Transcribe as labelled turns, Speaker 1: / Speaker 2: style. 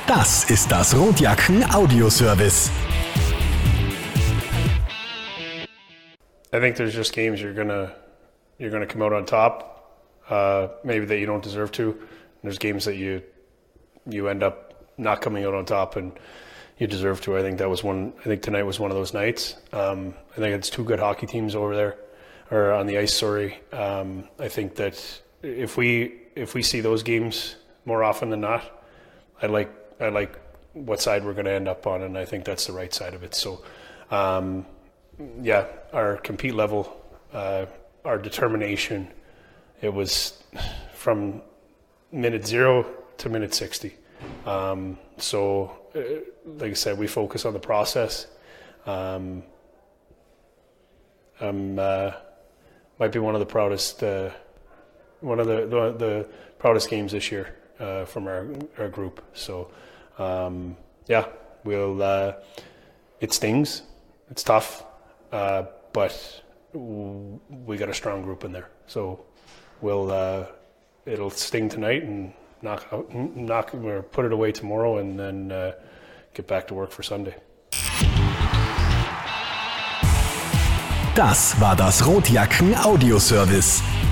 Speaker 1: Das ist das Rotjacken Audio
Speaker 2: I think there's just games you're gonna come out on top, maybe that you don't deserve to. And there's games that you end up not coming out on top and you deserve to. I think tonight was one of those nights. I think it's two good hockey teams over there, or on the ice. Sorry. I think that if we see those games more often than not, I like what side we're going to end up on, and I think that's the right side of it. So, our compete level, our determination, it was from minute 0 to minute 60. Like I said, we focus on the process. Might be one of the proudest games this year from our group. So, it stings. It's tough, but we got a strong group in there. So it'll sting tonight and put it away tomorrow, and then get back to work for Sunday.
Speaker 1: Das war das Rotjacken Audioservice.